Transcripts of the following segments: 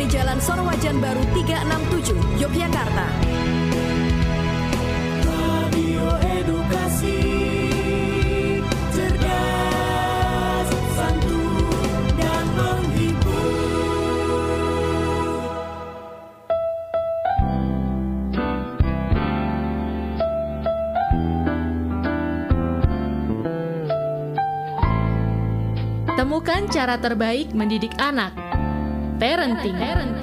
dari Jalan Sorowajan Baru 367, Yogyakarta. Radio Edukasi, cerdas, santun, dan menghibur. Temukan cara terbaik mendidik anak. Parenting.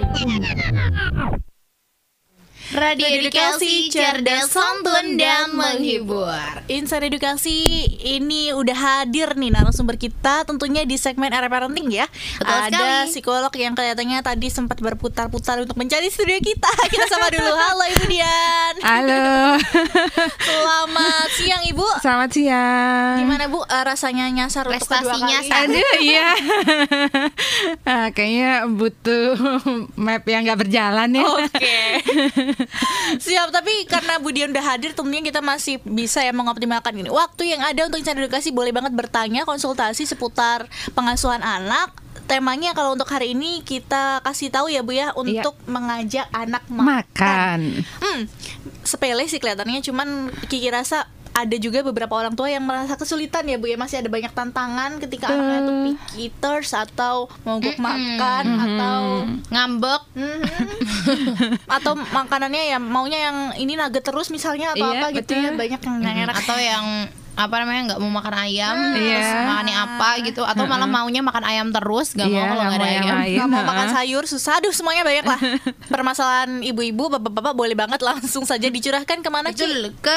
Radio Edukasi, cerdas, santun, dan menghibur. Insan Edukasi ini udah hadir nih narasumber kita tentunya di segmen Era Parenting ya. Betul Ada sekali. psikolog yang kelihatannya tadi sempat berputar-putar untuk mencari studio kita. Kita sama dulu. Halo Ibu Dian. Halo. Selamat siang Ibu. Selamat siang. Gimana Bu rasanya nyasar untuk kedua Prestasinya kali? Aduh, iya. Kayaknya butuh map yang gak berjalan ya. Oke. Siap, tapi karena Bu Dian udah hadir tentunya kita masih bisa ya mengoptimalkan ini. Waktu yang ada untuk Insan Edukasi boleh banget bertanya, konsultasi seputar pengasuhan anak. Temanya kalau untuk hari ini kita kasih tahu ya Bu ya, untuk mengajak anak makan. Sepele sih kelihatannya, cuman Kiki rasa ada juga beberapa orang tua yang merasa kesulitan ya Bu ya, masih ada banyak tantangan ketika anaknya tuh picky eaters atau mogok makan atau ngambek atau makanannya ya maunya yang ini nugget terus misalnya atau apa gitu ya, banyak yang nggak enak atau yang apa namanya nggak mau makan ayam terus Iya. makannya apa gitu atau malah maunya makan ayam terus nggak mau Iya, kalau nggak nggak ada mau yang ayam lain. nggak mau makan sayur susah, aduh semuanya banyak lah. Permasalahan ibu-ibu, bapak-bapak boleh banget langsung saja dicurahkan kemana Ci? Betul, ke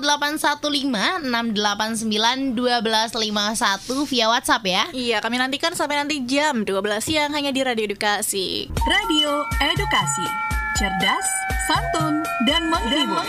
0815-689-1251 via WhatsApp ya. Iya, kami nantikan sampai nanti jam 12 siang hanya di Radio Edukasi. Radio Edukasi, cerdas, santun, dan menghibur.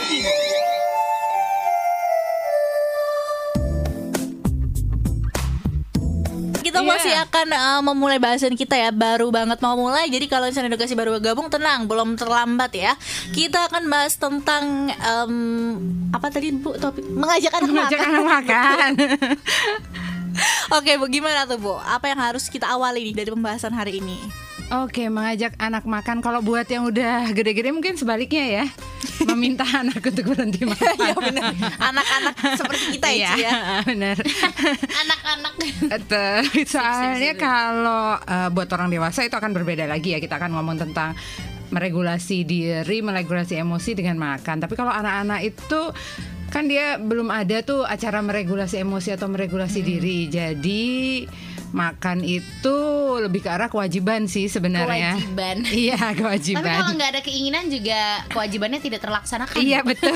Kita masih akan memulai bahasan kita ya, baru banget mau mulai. Jadi kalau Insan Edukasi baru gabung, tenang, belum terlambat ya. Kita akan bahas tentang apa tadi Bu topik? Mengajak anak Mengajak makan. anak makan. Oke Bu, gimana tuh Bu? Apa yang harus kita awali nih dari pembahasan hari ini? Oke, mengajak anak makan. Kalau buat yang udah gede-gede mungkin sebaliknya ya. Meminta anak untuk berhenti makan. Ya benar. Anak-anak seperti kita ya, Ci, ya. Benar. Anak-anak Soalnya kalau buat orang dewasa itu akan berbeda lagi ya. Kita akan ngomong tentang meregulasi diri, meregulasi emosi dengan makan. Tapi kalau anak-anak itu kan dia belum ada tuh acara meregulasi emosi atau meregulasi diri. Jadi makan itu lebih ke arah kewajiban sih sebenarnya. kewajiban. Iya, kewajiban. Tapi kalau nggak ada keinginan juga kewajibannya tidak terlaksanakan. Iya betul.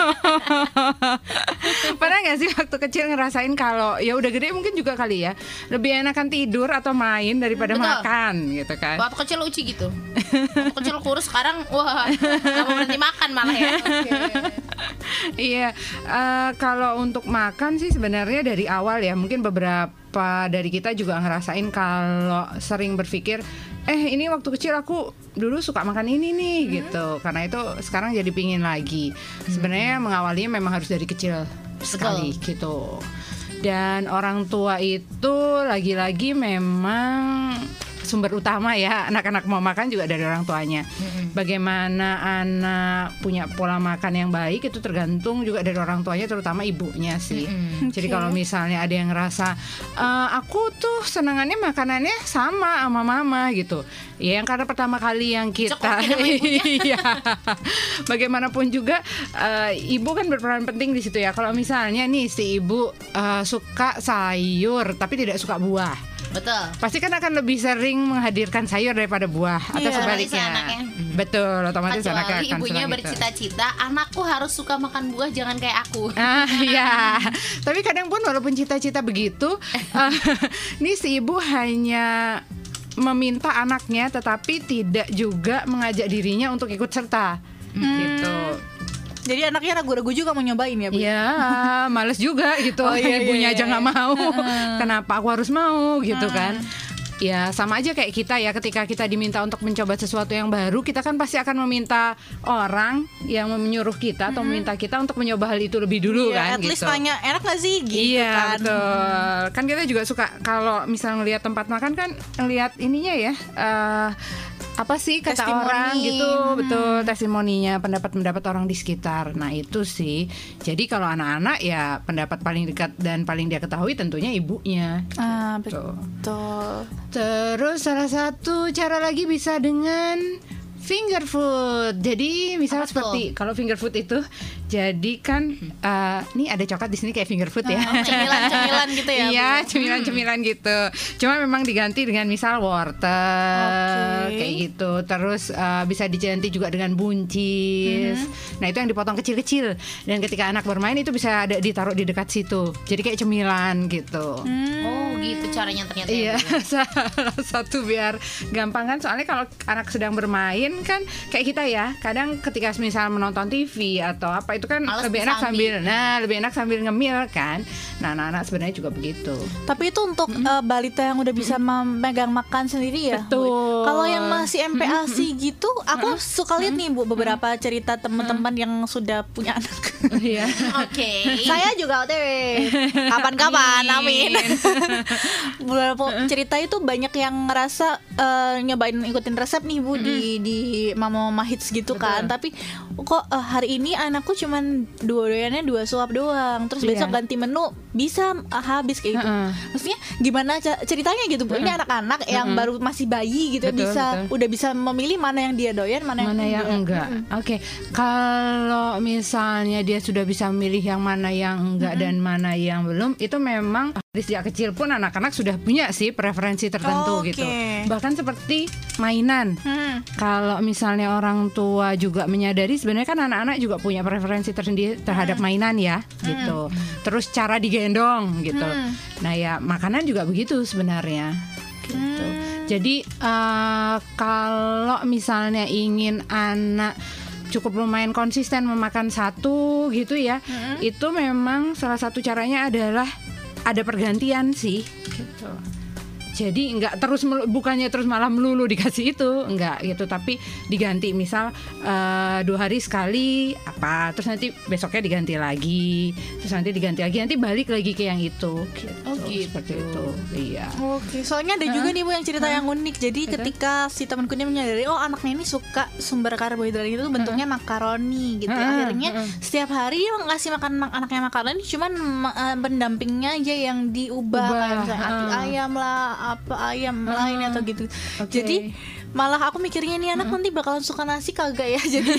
Pernah nggak sih waktu kecil ngerasain kalau ya udah gede mungkin juga kali ya lebih enakan tidur atau main daripada Betul. makan gitu kan? Waktu kecil Uci gitu. Waktu kecil kurus, sekarang wah nggak mau berhenti makan malah ya. Iya, kalau untuk makan sih sebenarnya dari awal ya mungkin beberapa dari kita juga ngerasain kalau sering berpikir ini waktu kecil aku dulu suka makan ini nih gitu, karena itu sekarang jadi pingin lagi. Sebenarnya mengawalinya memang harus dari kecil sekali gitu. Dan orang tua itu lagi-lagi memang sumber utama ya, anak-anak mau makan juga dari orang tuanya. Bagaimana anak punya pola makan yang baik itu tergantung juga dari orang tuanya, terutama ibunya sih. Jadi kalau misalnya ada yang ngerasa aku tuh senangannya makanannya sama mama gitu, ya yang karena pertama kali yang kita iya, bagaimanapun juga ibu kan berperan penting di situ ya. Kalau misalnya nih si ibu suka sayur tapi tidak suka buah, Betul. pasti kan akan lebih sering menghadirkan sayur daripada buah atau Iya, sebaliknya. anaknya. Betul, otomatis anaknya Kecuali akan ibunya senang gitu. bercita-cita anakku harus suka makan buah, jangan kayak aku. Ya, tapi kadang pun walaupun cita-cita begitu, nih si ibu hanya meminta anaknya, tetapi tidak juga mengajak dirinya untuk ikut serta, gitu. Jadi anaknya ragu-ragu juga mau nyobain ya Bu? Ya, males juga gitu. Oh, iya, Ibunya iya, aja iya. nggak mau. Kenapa aku harus mau gitu kan? Ya sama aja kayak kita ya, ketika kita diminta untuk mencoba sesuatu yang baru, kita kan pasti akan meminta orang yang menyuruh kita atau meminta kita untuk mencoba hal itu lebih dulu kan, At least gitu. tanya enak gak sih gitu Iya kan. betul. Kan kita juga suka kalau misalnya ngelihat tempat makan kan ngelihat ininya ya, apa sih kata Testimoni. orang gitu, betul, testimoninya, pendapat orang di sekitar. Nah itu sih. Jadi kalau anak-anak ya pendapat paling dekat dan paling dia ketahui tentunya ibunya. Betul. Terus salah satu cara lagi bisa dengan finger food. Jadi misal seperti kalau finger food itu, jadi kan nih ada coklat di sini kayak finger food ya. Cemilan-cemilan gitu ya. Iya, Bu? cemilan-cemilan gitu. Cuma memang diganti dengan misal wortel kayak gitu. Terus bisa diganti juga dengan buncis. Nah, itu yang dipotong kecil-kecil. Dan ketika anak bermain itu bisa ditaruh di dekat situ. Jadi kayak cemilan gitu. Oh gitu caranya ternyata. Iya, Ya, Bu. salah satu biar gampang kan. Soalnya kalau anak sedang bermain kan kayak kita ya. Kadang ketika misal menonton TV atau apa itu kan Males lebih enak disambi. lebih enak sambil ngemil kan. Nah, anak-anak sebenarnya juga begitu. Tapi itu untuk balita yang udah bisa memegang makan sendiri ya. Betul. Bu? Kalau yang masih MPASI gitu, aku suka lihat nih Bu beberapa cerita teman-teman yang sudah punya anak. Iya. Oke. Saya juga OTW. Kapan-kapan, amin. Beberapa cerita itu banyak yang ngerasa nyobain ikutin resep nih Bu di Mama Hits gitu kan. Tapi kok hari ini anakku cuman doyannya 2 suap doang. Terus besok ganti menu bisa habis kayak gitu. Maksudnya gimana ceritanya gitu Bu? Ini anak-anak yang baru masih bayi gitu udah bisa memilih mana yang dia doyan, mana yang enggak. Oke. Kalau misalnya dia sudah bisa memilih yang mana yang enggak dan mana yang belum, itu memang dari sejak kecil pun anak-anak sudah punya sih preferensi tertentu gitu. Bahkan seperti mainan. Kalau misalnya orang tua juga menyadari sebenarnya kan anak-anak juga punya preferensi tersendiri terhadap mainan ya gitu. Terus cara digendong gitu. Nah ya makanan juga begitu sebenarnya gitu. Jadi kalau misalnya ingin anak cukup lumayan konsisten memakan satu gitu ya, itu memang salah satu caranya adalah ada pergantian sih gitu. Jadi nggak terus bukannya terus malah melulu dikasih itu, enggak gitu, tapi diganti misal 2 hari sekali apa, terus nanti besoknya diganti lagi, terus nanti diganti lagi, nanti balik lagi ke yang itu gitu. Oh gitu. Seperti itu. Iya. Oke, soalnya ada juga nih Bu yang cerita yang unik. Jadi ketika si temanku ini menyadari anaknya ini suka sumber karbohidrat itu bentuknya makaroni gitu. Akhirnya setiap hari dia ngasih makan anaknya makaroni, cuman pendampingnya aja yang diubah kayak misalnya hati ayam lah, apa ayam lain atau gitu. Jadi malah aku mikirnya nih anak nanti bakalan suka nasi kagak ya. Jadi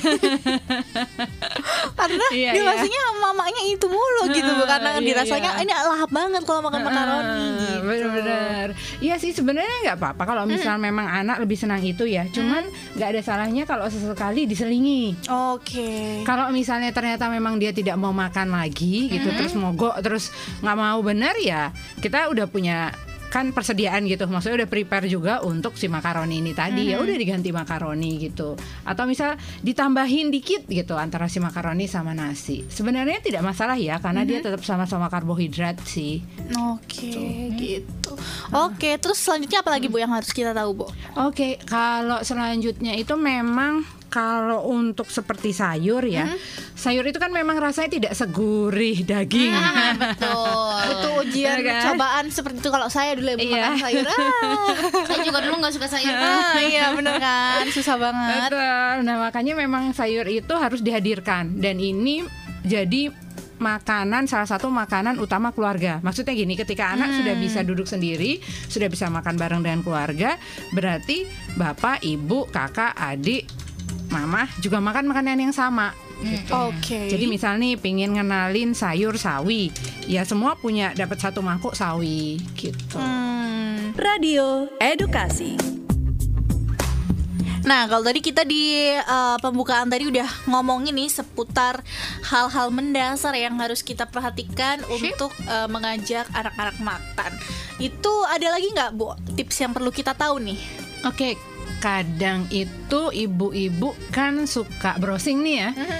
karena dia ngasihnya mamanya itu mulu gitu karena dirasanya ini lahap banget kalau makan makaroni gitu. Benar-benar. Iya sih sebenarnya nggak apa-apa kalau misal memang anak lebih senang itu ya. Cuman nggak ada salahnya kalau sesekali diselingi. Oke. Kalau misalnya ternyata memang dia tidak mau makan lagi gitu, terus mogok, terus nggak mau benar ya, kita udah punya kan persediaan gitu, maksudnya udah prepare juga untuk si makaroni ini tadi, ya udah diganti makaroni gitu, atau misal ditambahin dikit gitu antara si makaroni sama nasi. Sebenarnya tidak masalah ya, karena dia tetap sama-sama karbohidrat sih. Oke, gitu. Oke, terus selanjutnya apa lagi Bu yang harus kita tahu Bu? Oke, kalau selanjutnya itu memang kalau untuk seperti sayur ya, sayur itu kan memang rasanya tidak segurih daging. Betul. Itu ujian cobaan seperti itu kalau saya dulu makan sayur. Saya juga dulu nggak suka sayur. Iya bener kan, susah banget. Betul. Nah makanya memang sayur itu harus dihadirkan, dan ini jadi makanan, salah satu makanan utama keluarga. Maksudnya gini, ketika anak sudah bisa duduk sendiri, sudah bisa makan bareng dengan keluarga, berarti bapak, ibu, kakak, adik, mama juga makan makanan yang sama gitu. Oke. Jadi misal nih pingin ngenalin sayur sawi, ya semua punya dapat satu mangkuk sawi gitu. Radio Edukasi. Nah, kalau tadi kita di pembukaan tadi udah ngomongin nih seputar hal-hal mendasar yang harus kita perhatikan untuk mengajak anak-anak makan. Itu ada lagi nggak Bu tips yang perlu kita tahu nih? Oke, kadang itu ibu-ibu kan suka browsing nih ya.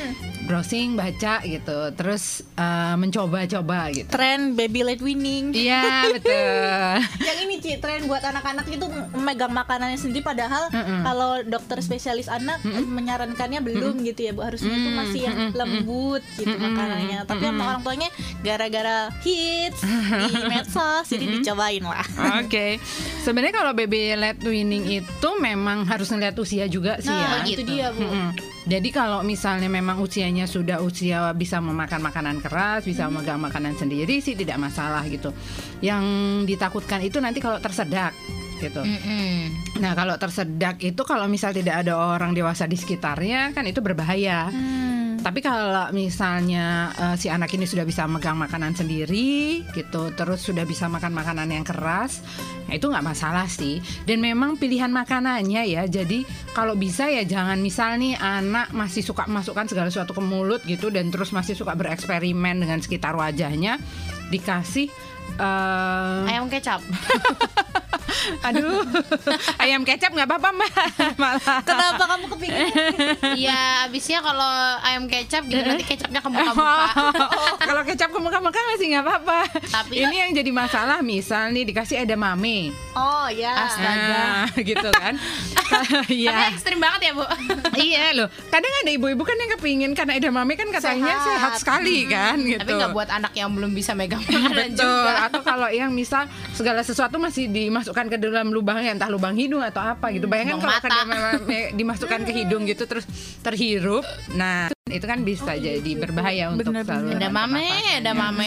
browsing, baca gitu, terus mencoba-coba gitu. Tren baby led weaning. Iya betul. Yang ini Ci, tren buat anak-anak itu memegang makanannya sendiri, padahal kalau dokter spesialis anak menyarankannya belum gitu ya Bu, harusnya itu masih yang lembut gitu makanannya. Tapi sama orang tuanya gara-gara hits di medsos jadi dicobain lah. Oke. Sebenarnya kalau baby led weaning itu memang harus ngeliat usia juga sih ya. Nah, itu dia Bu. Jadi kalau misalnya memang usianya sudah usia bisa memakan makanan keras, bisa memegang makanan sendiri sih tidak masalah gitu. Yang ditakutkan itu nanti kalau tersedak gitu. Nah kalau tersedak itu kalau misal tidak ada orang dewasa di sekitarnya kan itu berbahaya. Tapi kalau misalnya si anak ini sudah bisa megang makanan sendiri gitu, terus sudah bisa makan makanan yang keras, nah itu nggak masalah sih. Dan memang pilihan makanannya ya, jadi kalau bisa ya jangan misal nih anak masih suka masukkan segala sesuatu ke mulut gitu, dan terus masih suka bereksperimen dengan sekitar wajahnya, dikasih Ayam kecap. aduh, ayam kecap nggak apa-apa Mbak, malah. Kenapa kamu kepingin? Iya, abisnya kalau ayam kecap gitu nanti kecapnya ke muka-muka. Kalau kecap ke muka-muka masih nggak apa-apa. Tapi ini yang jadi masalah misal nih dikasih edamame. Oh ya. Nah, gitu kan. Tapi Iya. ekstrim banget ya Bu. Iya loh. Kadang ada ibu-ibu kan yang kepingin karena edamame kan katanya sehat sekali kan gitu. Tapi nggak buat anak yang belum bisa megang makanan Betul. juga. Atau kalau yang misal segala sesuatu masih dimasukkan ke dalam lubangnya, entah lubang hidung atau apa gitu. Bayangkan lubang kalau mata. dimasukkan ke hidung gitu terus terhirup. Nah, itu kan bisa jadi berbahaya untuk saluran Ada mame.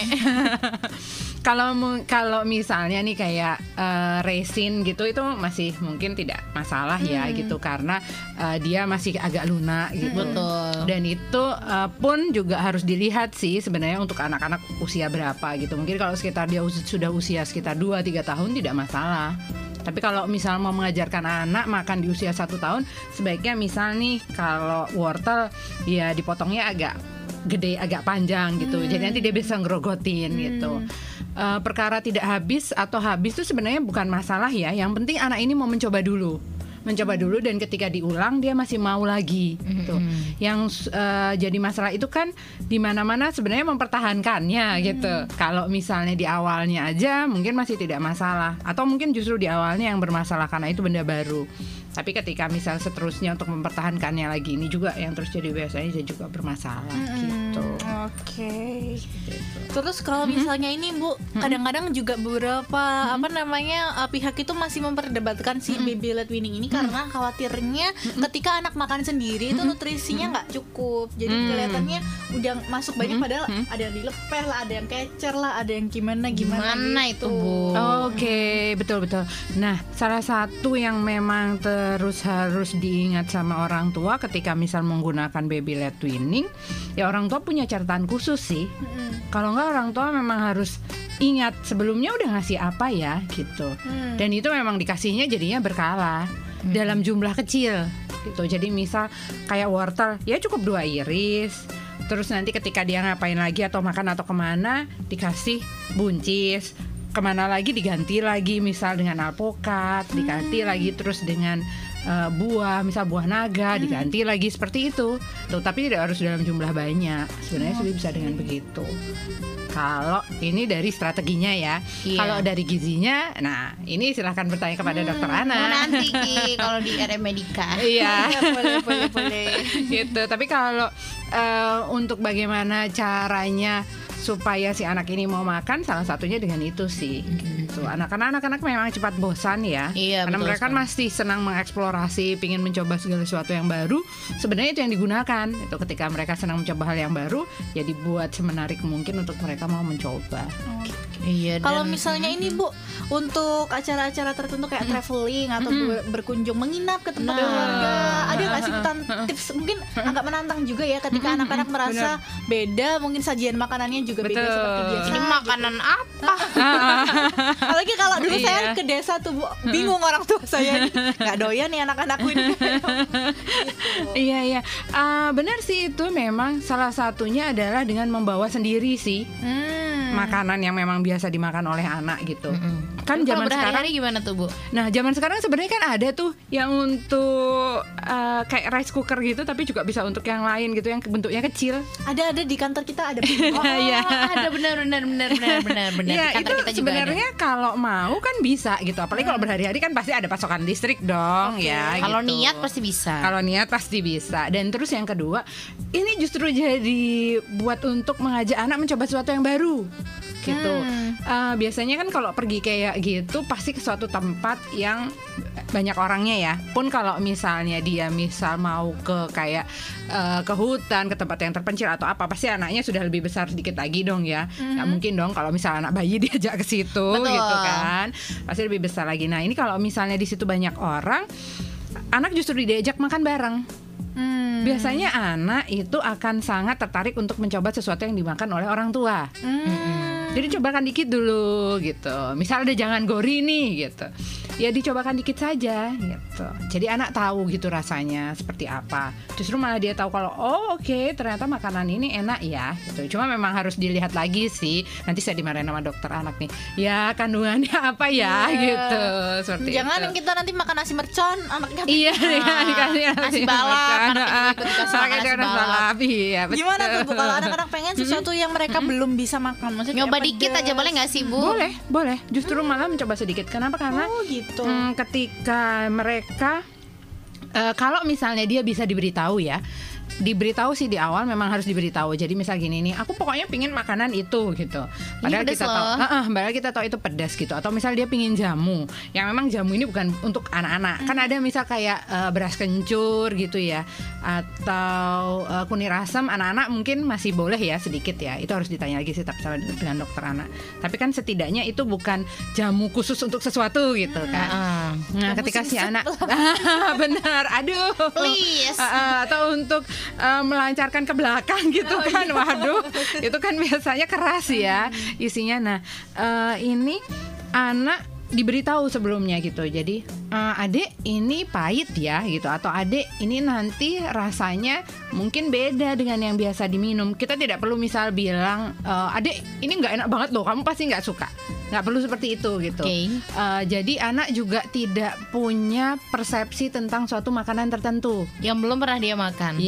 Kalau misalnya nih kayak resin gitu itu masih mungkin tidak masalah ya gitu, karena dia masih agak lunak gitu. Betul. Dan itu pun juga harus dilihat sih sebenarnya untuk anak-anak usia berapa gitu. Mungkin kalau sekitar dia sudah usia sekitar 2-3 tahun tidak masalah. Tapi kalau misal mau mengajarkan anak makan di usia 1 tahun, sebaiknya misal nih kalau wortel ya dipotongnya agak gede, agak panjang gitu. Jadi nanti dia bisa ngerogotin gitu. Perkara tidak habis atau habis itu sebenarnya bukan masalah ya. Yang penting anak ini mau mencoba dulu, dan ketika diulang dia masih mau lagi gitu. Yang jadi masalah itu kan di mana-mana sebenarnya mempertahankannya gitu. Kalau misalnya di awalnya aja mungkin masih tidak masalah, atau mungkin justru di awalnya yang bermasalah karena itu benda baru. Tapi ketika misal seterusnya untuk mempertahankannya lagi, ini juga yang terus jadi biasanya juga bermasalah gitu. Oke. Terus kalau misalnya ini Bu, kadang-kadang juga beberapa pihak itu masih memperdebatkan si baby led weaning ini karena khawatirnya ketika anak makan sendiri itu nutrisinya nggak cukup. Jadi kelihatannya udah masuk banyak, padahal ada yang dilepeh lah, ada yang kecer lah, ada yang gimana gitu. itu Bu. Oke, betul. Nah, salah satu yang memang terus harus diingat sama orang tua ketika misal menggunakan baby led weaning, ya orang tua punya catatan khusus sih. Kalau nggak orang tua memang harus ingat sebelumnya udah ngasih apa ya gitu. Dan itu memang dikasihnya jadinya berkala dalam jumlah kecil gitu. Jadi misal kayak wortel ya cukup 2 iris. Terus nanti ketika dia ngapain lagi atau makan atau kemana dikasih buncis. Kemana lagi diganti lagi, misal dengan alpukat, diganti lagi terus dengan buah, misal buah naga, diganti lagi seperti itu. Tuh, tapi tidak harus dalam jumlah banyak. Sebenarnya sudah bisa dengan begitu. Kalau ini dari strateginya ya. Iya. Kalau dari gizinya, nah ini silahkan bertanya kepada dokter Ana. Nanti Ki, kalau di RM Medika. Iya. boleh. Gitu. Tapi kalau untuk bagaimana caranya supaya si anak ini mau makan, salah satunya dengan itu sih. Gitu. Anak-anak memang cepat bosan ya. Iya, karena betul mereka kan masih senang mengeksplorasi, pingin mencoba segala sesuatu yang baru. Sebenarnya itu yang digunakan. Itu ketika mereka senang mencoba hal yang baru, ya dibuat semenarik mungkin untuk mereka mau mencoba. Iya. Kalau misalnya ini Bu, untuk acara-acara tertentu kayak traveling atau berkunjung menginap ke tempat keluarga, ada nggak sih tips mungkin agak menantang juga ya ketika anak-anak merasa beda, mungkin sajian makanannya juga beda seperti biasa. ini makanan apa? Apalagi kalau dulu saya ke desa tuh Bu, bingung orang tua saya ini nggak doyan nih anak-anakku ini. Iya. Benar sih, itu memang salah satunya adalah dengan membawa sendiri sih. makanan yang memang biasa dimakan oleh anak gitu. Kan Kalau zaman sekarang berhari-hari gimana tuh, Bu? Nah, zaman sekarang sebenarnya kan ada tuh yang untuk kayak rice cooker gitu, tapi juga bisa untuk yang lain gitu, yang bentuknya kecil. Ada di kantor kita ada. Oh, Iya. ada benar. Iya, Di kantor itu kita juga sebenarnya kalau mau kan bisa gitu. Apalagi kalau berhari-hari kan pasti ada pasokan listrik dong, ya. Kalau gitu. niat pasti bisa. Kalau niat pasti bisa. Dan terus yang kedua, ini justru jadi buat untuk mengajak anak mencoba sesuatu yang baru. Gitu. Biasanya kan kalau pergi kayak gitu pasti ke suatu tempat yang banyak orangnya ya. Pun kalau misalnya dia mau ke kayak ke hutan, ke tempat yang terpencil atau apa, pasti anaknya sudah lebih besar sedikit lagi dong ya. Nggak mungkin dong kalau misalnya anak bayi diajak ke situ. Betul. Gitu kan. Pasti lebih besar lagi. Nah, ini kalau misalnya di situ banyak orang, anak justru diajak makan bareng. Biasanya anak itu akan sangat tertarik untuk mencoba sesuatu yang dimakan oleh orang tua. Jadi cobakan dikit dulu gitu. Misal ada jangan gori nih gitu, ya dicobakan dikit saja gitu. Jadi anak tahu gitu rasanya seperti apa. Justru malah dia tahu kalau oke, ternyata makanan ini enak ya gitu. Cuma memang harus dilihat lagi sih. Nanti saya dimarahin sama dokter anak nih. Ya kandungannya apa ya gitu. Seperti Jangan itu. kita nanti makan nasi mercon, anaknya Iya, dikasih nasi balap, anak ikut dikasih makan nasi balap. Iya, betul. Gimana tuh Bu kalau anak-anak pengen sesuatu yang mereka belum bisa makan? Maksudnya Nyoba kayak dikit pedes. aja boleh nggak sih, Bu? Boleh. Justru malah mencoba sedikit. Kenapa? Karena Oh gitu. ketika mereka kalau misalnya dia bisa diberitahu ya, diberitahu sih di awal memang harus diberitahu. Jadi misal gini nih, aku pokoknya pingin makanan itu gitu. Padahal pedes kita tahu, loh. padahal kita tahu itu pedas gitu. Atau misal dia pingin jamu, yang memang jamu ini bukan untuk anak-anak. Kan ada misal kayak beras kencur gitu ya, atau kunir asam. Anak-anak mungkin masih boleh ya sedikit ya. Itu harus ditanya lagi sih sama dengan dokter anak. Tapi kan setidaknya itu bukan jamu khusus untuk sesuatu gitu kan. Nah, ketika si anak benar, aduh, Please. atau untuk melancarkan ke belakang gitu kan, waduh, itu kan biasanya keras ya isinya. Nah, ini anak diberitahu sebelumnya gitu. Jadi adik ini pahit ya gitu, atau adik ini nanti rasanya mungkin beda dengan yang biasa diminum. Kita tidak perlu misal bilang adik ini nggak enak banget loh, kamu pasti nggak suka. Nggak perlu seperti itu gitu. Jadi anak juga tidak punya persepsi tentang suatu makanan tertentu Yang belum pernah dia makan.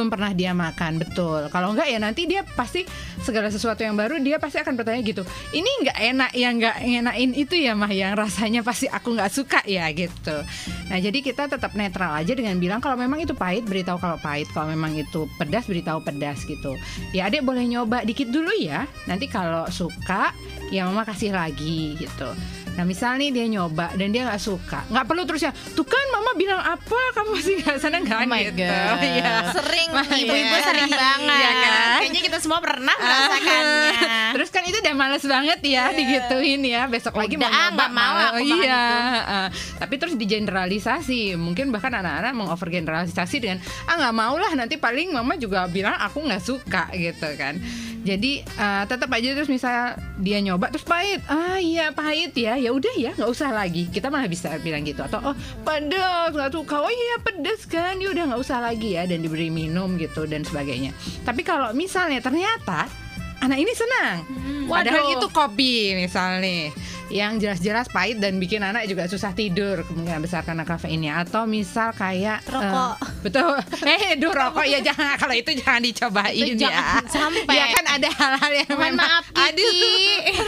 betul. Kalau enggak ya nanti dia pasti segala sesuatu yang baru dia pasti akan bertanya gitu, ini nggak enak ya, nggak ngenain itu ya mah, yang rasanya pasti aku nggak suka ya gitu. Nah, jadi kita tetap netral aja dengan bilang kalau memang itu pahit, beritahu kalau pahit. Kalau memang itu pedas, beritahu pedas gitu. Ya adik boleh nyoba dikit dulu ya, nanti kalau suka ya mama kasih lagi gitu. Nah, misal nih dia nyoba dan dia nggak suka, nggak perlu terus ya, tuh kan mama bilang apa, kamu masih nggak senang kan? Oh my gitu. God. Iya. Sering Ibu-ibu sering banget. Iya kan? Kayaknya kita semua pernah merasakannya. Terus kan itu udah males banget ya digituin ya, besok lagi Udah, mau nyoba nggak mau malah. aku makan Iya. Tapi terus digeneralisasi, mungkin bahkan anak-anak mengovergeneralisasi dengan nggak mau lah, nanti paling mama juga bilang aku nggak suka gitu kan. Jadi tetap aja terus misal dia nyoba terus pahit, iya pahit ya udah ya nggak usah lagi. Kita malah bisa bilang gitu. Atau pedas nggak suka, oh iya pedas kan, ya udah nggak usah lagi ya, dan diberi minum gitu dan sebagainya. Tapi kalau misalnya ternyata anak ini senang, padahal itu kopi misalnya yang jelas-jelas pahit dan bikin anak juga susah tidur, kemungkinan besar karena kafeinnya. Atau misal kayak Rokok. betul, rokok ya jangan, kalau itu jangan dicobain Itu ya. jangan sampai. Ya kan ada hal-hal yang Mohon memang, maaf, Kiki.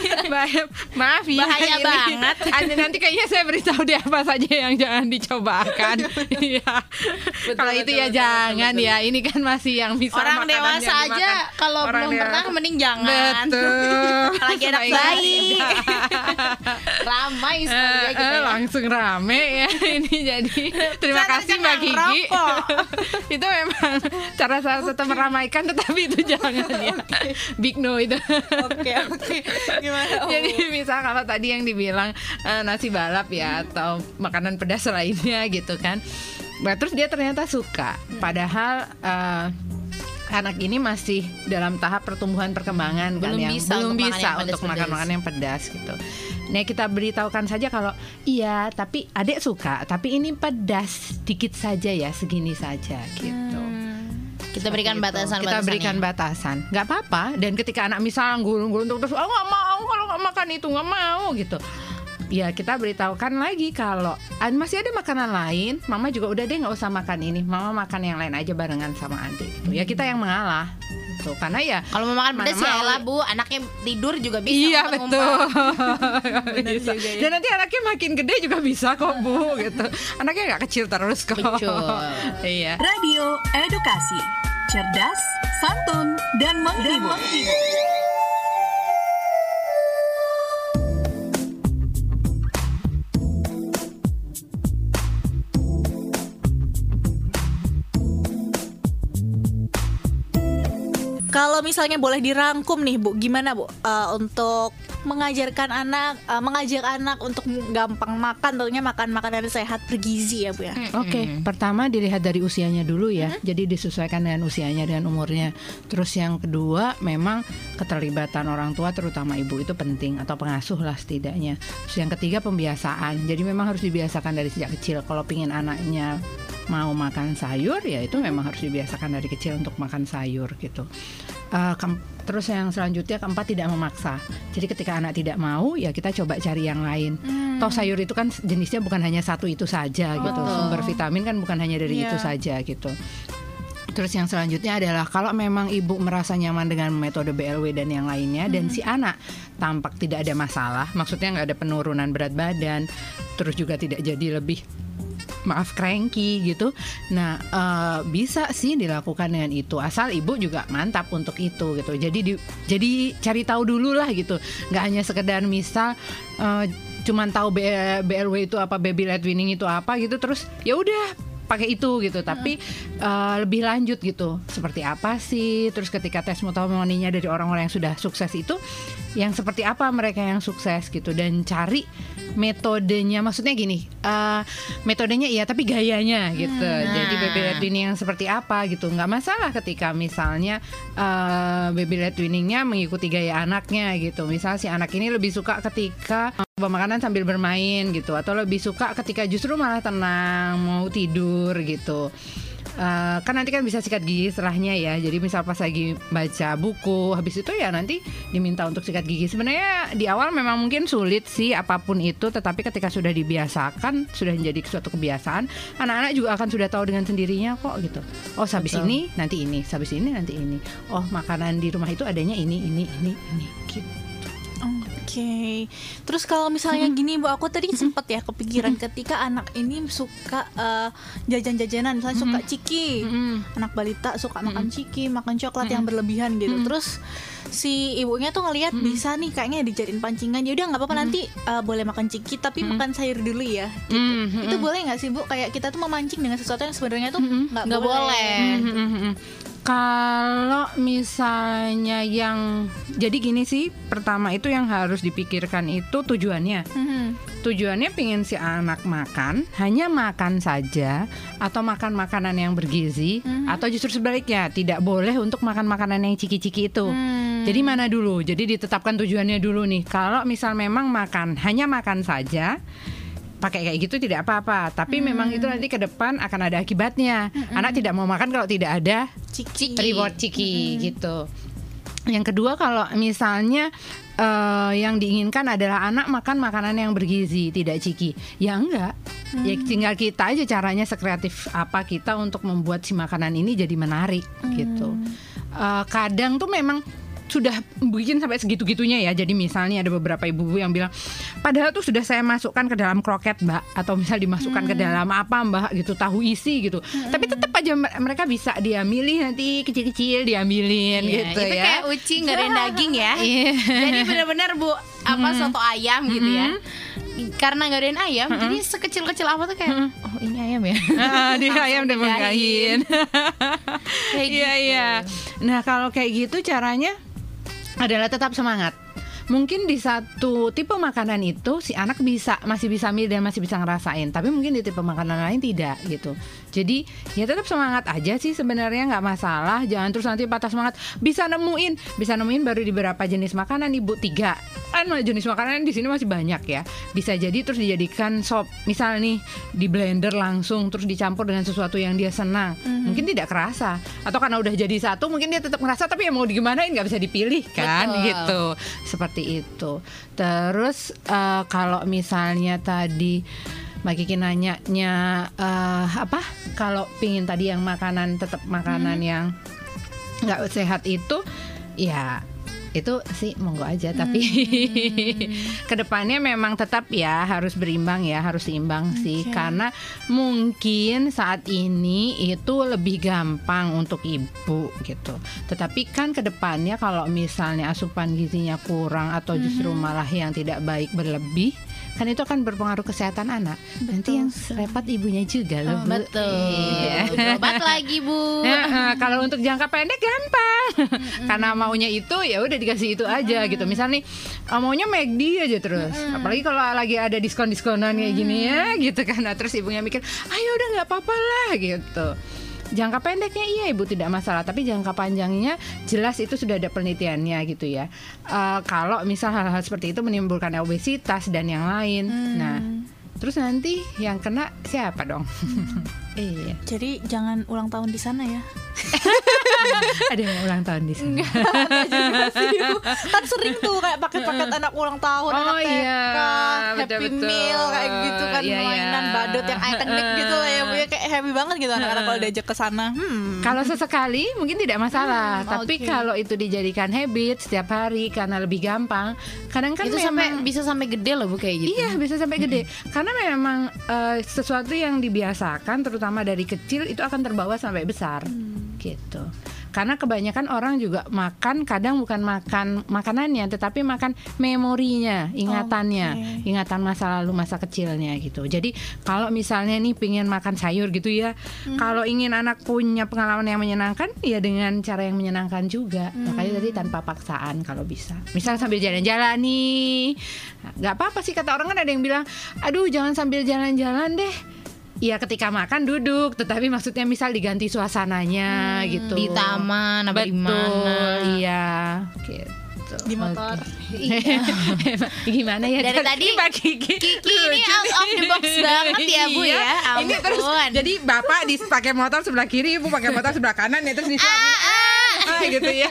maaf ya, Bahaya ini. banget. Nanti kayaknya saya beritahu deh apa saja yang jangan dicobakan. Iya. Kalau itu ya jangan ya. Ini kan masih yang bisa Orang makanan dewasa yang aja dimakan. kalau Orang belum pernah dewasa. mending jangan. Betul. Apalagi anak Supaya bayi. Ramai sekali gitu ya. langsung rame ya ini. Jadi terima Jangan kasih Mbak Gigi. rokok. Itu memang cara saya tetap meramaikan, tetapi itu jangan ya. Big no itu. Oke. Gimana? Jadi misal kalau tadi yang dibilang nasi balap ya, atau makanan pedas lainnya gitu kan. Nah, terus dia ternyata suka, padahal anak ini masih dalam tahap pertumbuhan perkembangan, Belum kan, yang bisa belum untuk makan bisa yang untuk pedas-pedas. makan makanan yang pedas gitu. Nah, kita beritahukan saja kalau iya, tapi adik suka, tapi ini pedas dikit saja ya, segini saja gitu. Kita berikan batasan. Kita berikan batasan. Nggak apa-apa. Dan ketika anak misal gulung-gulung terus, nggak mau kalau nggak makan itu nggak mau gitu. Ya kita beritahukan lagi kalau masih ada makanan lain, mama juga udah deh nggak usah makan ini, mama makan yang lain aja barengan sama adik gitu. Ya kita yang mengalah gitu. Karena ya kalau mau makan pedas ya lah Bu, anaknya tidur juga bisa. Iya betul. Bisa. Juga, ya. Dan nanti anaknya makin gede juga bisa kok Bu gitu. Anaknya nggak kecil terus kok. Betul. Iya. Radio Edukasi, cerdas, santun, dan menghibur. Kalau misalnya boleh dirangkum nih Bu, gimana Bu untuk mengajak anak untuk gampang makan, tentunya makan makanan sehat bergizi ya Bu ya. Oke, pertama dilihat dari usianya dulu ya. Jadi disesuaikan dengan usianya, dengan umurnya. Terus yang kedua, memang keterlibatan orang tua terutama ibu itu penting, atau pengasuh lah setidaknya. Terus yang ketiga, pembiasaan. Jadi memang harus dibiasakan dari sejak kecil. Kalau pingin anaknya mau makan sayur, ya itu memang harus dibiasakan dari kecil untuk makan sayur gitu. Terus yang selanjutnya, keempat, tidak memaksa. Jadi ketika anak tidak mau, ya kita coba cari yang lain. Toh sayur itu kan jenisnya bukan hanya satu itu saja gitu. Sumber vitamin kan bukan hanya dari itu saja gitu. Terus yang selanjutnya adalah kalau memang ibu merasa nyaman dengan metode BLW dan yang lainnya, dan si anak tampak tidak ada masalah, maksudnya nggak ada penurunan berat badan, terus juga tidak jadi lebih cranky gitu. Nah bisa sih dilakukan dengan itu, asal ibu juga mantap untuk itu gitu. Jadi cari tahu dulu lah gitu. Nggak hanya sekedar misal cuman tahu BLW itu apa, baby led weaning itu apa gitu, terus ya udah pakai itu gitu. Tapi lebih lanjut gitu, seperti apa sih, terus ketika testimoninya dari orang-orang yang sudah sukses itu, yang seperti apa mereka yang sukses gitu. Dan cari metodenya, maksudnya gini, metodenya iya tapi gayanya gitu. Jadi baby led weaning yang seperti apa gitu. Nggak masalah ketika misalnya baby led weaningnya mengikuti gaya anaknya gitu. Misal si anak ini lebih suka ketika makanan sambil bermain gitu, atau lebih suka ketika justru malah tenang mau tidur gitu. Kan nanti kan bisa sikat gigi setelahnya ya. Jadi misal pas lagi baca buku, habis itu ya nanti diminta untuk sikat gigi. Sebenarnya di awal memang mungkin sulit sih apapun itu, tetapi ketika sudah dibiasakan, sudah menjadi suatu kebiasaan, anak-anak juga akan sudah tahu dengan sendirinya kok gitu. Oh habis ini nanti ini, habis ini nanti ini. Oh makanan di rumah itu adanya ini gitu. Oke. Terus kalau misalnya gini Bu, aku tadi sempat ya kepikiran ketika anak ini suka jajan-jajanan, misalnya suka ciki, anak balita suka makan ciki, makan coklat yang berlebihan gitu. Terus si ibunya tuh ngelihat bisa nih kayaknya dijadiin pancingan, ya udah nggak apa-apa nanti boleh makan ciki tapi makan sayur dulu ya. Gitu. Itu boleh nggak sih Bu? Kayak kita tuh memancing dengan sesuatu yang sebenarnya tuh nggak boleh. Kalau misalnya jadi gini sih, pertama itu yang harus dipikirkan itu tujuannya. Tujuannya pingin si anak makan, hanya makan saja, atau makan makanan yang bergizi, atau justru sebaliknya tidak boleh untuk makan makanan yang ciki-ciki itu. Jadi mana dulu? Jadi ditetapkan tujuannya dulu nih. Kalau misal memang hanya makan saja, pakai kayak gitu tidak apa-apa, tapi memang itu nanti ke depan akan ada akibatnya. Anak tidak mau makan kalau tidak ada reward ciki gitu. Yang kedua, kalau misalnya yang diinginkan adalah anak makan makanan yang bergizi, tidak ciki, ya enggak. Ya tinggal kita aja caranya sekreatif apa kita untuk membuat si makanan ini jadi menarik gitu. Kadang tuh memang sudah bikin sampai segitu-gitunya ya. Jadi misalnya ada beberapa ibu-ibu yang bilang, padahal tuh sudah saya masukkan ke dalam kroket Mbak, atau misal dimasukkan ke dalam apa Mbak gitu, tahu isi gitu. Tapi tetap aja mereka bisa dia milih, nanti kecil-kecil diambilin gitu itu ya. kayak uci nggak ada daging ya. Jadi benar-benar Bu, apa soto ayam gitu ya. Karena nggak ada ayam, jadi sekecil-kecil apa tuh kayak oh ini ayam ya. Di ayam udah menggahin. Iya. Nah kalau kayak gitu caranya adalah tetap semangat. Mungkin di satu tipe makanan itu si anak masih bisa milih dan masih bisa ngerasain, tapi mungkin di tipe makanan lain tidak gitu. Jadi ya tetap semangat aja sih sebenarnya, nggak masalah. Jangan terus nanti patah semangat. Bisa nemuin baru di beberapa jenis makanan ibu 3 kan jenis makanan di sini masih banyak ya. Bisa jadi terus dijadikan sop. Misal nih di blender langsung terus dicampur dengan sesuatu yang dia senang. Mungkin tidak kerasa. Atau karena udah jadi satu mungkin dia tetap ngerasa tapi ya mau digimanain nggak bisa dipilih kan. Betul. Gitu. Seperti itu. Terus kalau misalnya tadi Mbak Kiki nanyanya kalau pingin tadi yang makanan tetap makanan yang nggak sehat itu ya itu sih monggo aja tapi kedepannya memang tetap ya harus berimbang ya, harus seimbang sih karena mungkin saat ini itu lebih gampang untuk ibu gitu. Tetapi kan kedepannya kalau misalnya asupan gizinya kurang atau justru malah yang tidak baik berlebih kan itu akan berpengaruh kesehatan anak. Nanti yang repot ibunya juga loh, Bu. Betul. Iya. Berobat lagi, Bu. Kalau untuk jangka pendek gampang. Karena maunya itu ya udah dikasih itu aja gitu. Misal nih maunya McD aja terus. Apalagi kalau lagi ada diskon-diskonan kayak gini ya gitu kan. Nah, terus ibunya mikir, "Ayo udah enggak apa-apa lah" gitu. Jangka pendeknya iya ibu tidak masalah, tapi jangka panjangnya jelas itu sudah ada penelitiannya gitu ya. Kalau misal hal-hal seperti itu menimbulkan obesitas dan yang lain, nah terus nanti yang kena siapa dong? Iya. Jadi jangan ulang tahun di sana ya. Ada yang ulang tahun di sana. Kan sering tuh kayak paket-paket anak ulang tahun, anak TK, Happy betul-betul. Meal kayak gitu kan, Iya, mainan iya. badut yang ikonik gitu lah ya Bu ya, kayak happy banget gitu anak-anak kalau diajak ke sana. Kalau sesekali mungkin tidak masalah, tapi oke. kalau itu dijadikan habit setiap hari karena lebih gampang, kadang kan Itu memang bisa sampai gede loh, Bu, kayak gitu. iya bisa sampai gede. Karena memang sesuatu yang dibiasakan terutama dari kecil itu akan terbawa sampai besar. Gitu. Karena kebanyakan orang juga makan kadang bukan makan makanannya tetapi makan memorinya, ingatannya, ingatan masa lalu, masa kecilnya gitu. Jadi kalau misalnya nih pingin makan sayur gitu ya, kalau ingin anak punya pengalaman yang menyenangkan ya dengan cara yang menyenangkan juga. Makanya tadi tanpa paksaan kalau bisa. Misal sambil jalan-jalan nih, nggak apa-apa sih kata orang kan ada yang bilang, aduh jangan sambil jalan-jalan deh. Ya ketika makan duduk, tetapi maksudnya misal diganti suasananya gitu. Di taman apa di Betul, mana. iya gitu. Di motor. Iya. Gimana ya Dari tadi Mbak Kiki ini out of the box banget ya, Bu ya. Iya. Ini terus Ampun. jadi bapak pakai motor sebelah kiri, ibu pakai motor sebelah kanan ya terus gitu ya.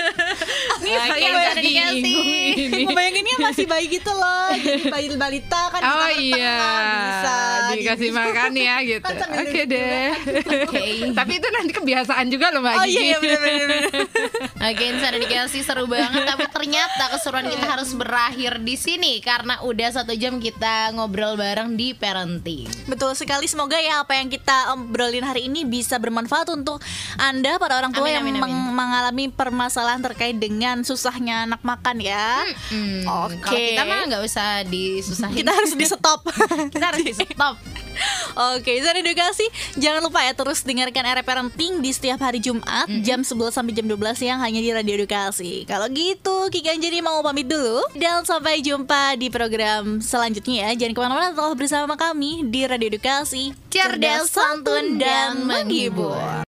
Ini Oke, saya jadi bingung ini. Ngebayanginnya masih bayi gitu loh. Jadi bayi balita kan di Oh kamar iya, tengah, bisa dikasih makan ya gitu. Kan sambil Oke duduk deh. Oke. Tapi itu nanti kebiasaan juga loh Mbak Oh Gigi. iya benar-benar. Oke, Insan Edukasi seru banget. Tapi ternyata keseruan kita harus berakhir di sini karena udah 1 jam kita ngobrol bareng di parenting. Betul sekali, semoga ya apa yang kita obrolin hari ini bisa bermanfaat untuk Anda para orang tua Amin, yang amin, amin. mengalami permasalahan terkait dengan susahnya anak makan ya. Oke. Kalau kita mah nggak usah disusahin. Kita harus di stop. Kita harus di stop. Oke, Insan Edukasi, jangan lupa ya terus dengarkan Era Parenting di setiap hari Jumat jam 11 sampai jam 12 siang hanya di Radio Edukasi. Kalau gitu, Kiki Anjani mau pamit dulu dan sampai jumpa di program selanjutnya ya. Jangan kemana-mana, tetap bersama kami di Radio Edukasi. Cerdas, santun, dan menghibur.